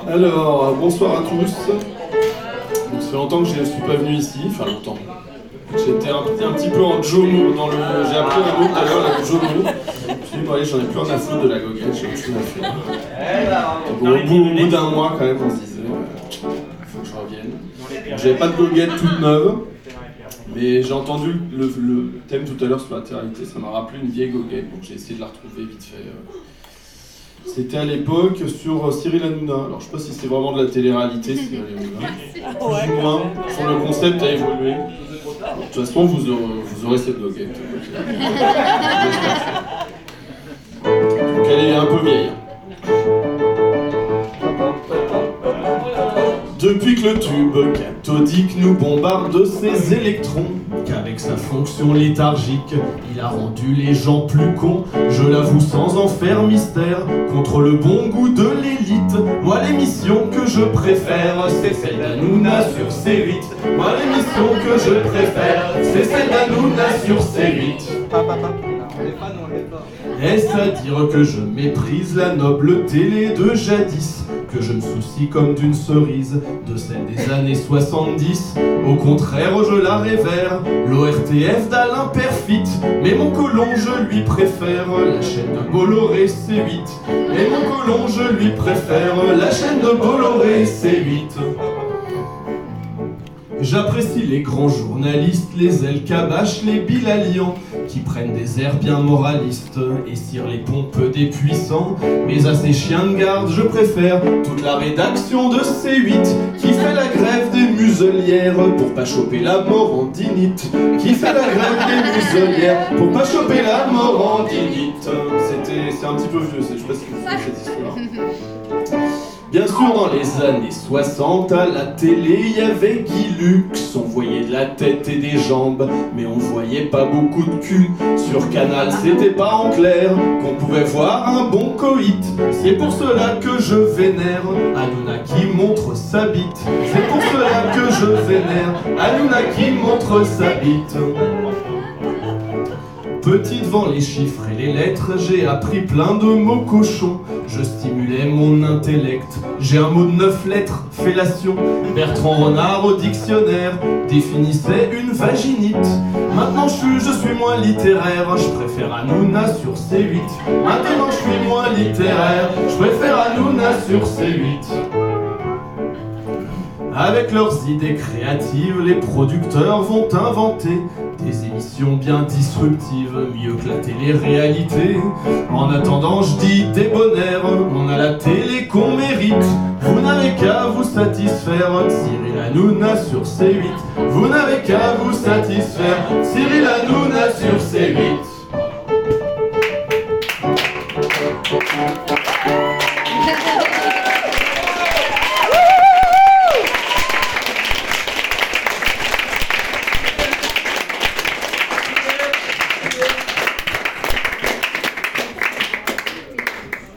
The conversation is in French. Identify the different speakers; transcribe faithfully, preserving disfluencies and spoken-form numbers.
Speaker 1: Alors, bonsoir à tous. Donc, ça fait longtemps que je ne suis pas venu ici, enfin longtemps. J'étais un, un petit peu en Jomo dans le. J'ai appris un mot tout à l'heure, la Jomo. Je me suis dit, bon, allez, j'en ai plus rien à foutre de la goguette, j'ai autre chose à faire. Bon, au bout, au bout d'un mois, quand même, on se disait, il euh, faut que je revienne. J'avais pas de goguette toute neuve, mais j'ai entendu le, le thème tout à l'heure sur la télé-réalité, ça m'a rappelé une vieille goguette, donc j'ai essayé de la retrouver vite fait. C'était à l'époque sur Cyril Hanouna. Alors je sais pas si c'est vraiment de la télé-réalité, Cyril Hanouna. Plus ou moins, sur le concept a évolué. De toute façon, vous aurez, vous aurez cette goguette. Donc elle est un peu vieille. Depuis que le tube cathodique nous bombarde ses électrons, qu'avec sa fonction léthargique, il a rendu les gens plus cons, je l'avoue sans en faire mystère, contre le bon goût de l'élite, moi l'émission que je préfère, c'est celle d'Hanouna sur C huit. Moi l'émission que je préfère, c'est celle d'Hanouna sur C huit. Est-ce à dire que je méprise la noble télé de jadis, que je me soucie comme d'une cerise de celle des années soixante-dix? Au contraire, je la révère, l'O R T F d'Alain Perfit. Mais mon colon, je lui préfère la chaîne de Bolloré C huit. Mais mon colon, je lui préfère la chaîne de Bolloré C huit. J'apprécie les grands journalistes, les El Kabash, les Bilalians, qui prennent des airs bien moralistes et cirent les pompes des puissants. Mais à ces chiens de garde, je préfère toute la rédaction de C huit, qui fait la grève des muselières pour pas choper la mort en dinite. Qui fait la grève des muselières pour pas choper la mort en dinite. C'était, c'est un petit peu vieux, je sais pas si vous savez cette histoire. Bien sûr, dans les années soixante, à la télé, il y avait Guy Lux. On voyait de la tête et des jambes, mais on voyait pas beaucoup de cul. Sur Canal, c'était pas en clair qu'on pouvait voir un bon coït. C'est pour cela que je vénère Hanouna qui montre sa bite. C'est pour cela que je vénère Hanouna qui montre sa bite. Petit devant les chiffres et les lettres, j'ai appris plein de mots cochons. Je stimulais mon intellect. J'ai un mot de neuf lettres, fellation. Bertrand Renard au dictionnaire définissait une vaginite. Maintenant je suis, je suis moins littéraire, je préfère Hanouna sur C huit. Maintenant je suis moins littéraire, je préfère Hanouna sur C huit. Avec leurs idées créatives, les producteurs vont inventer des émissions bien disruptives, mieux que la télé-réalité. En attendant, je dis débonnaire, on a la télé qu'on mérite. Vous n'avez qu'à vous satisfaire, Cyril Hanouna sur C huit. Vous n'avez qu'à vous satisfaire, Cyril Hanouna sur C huit.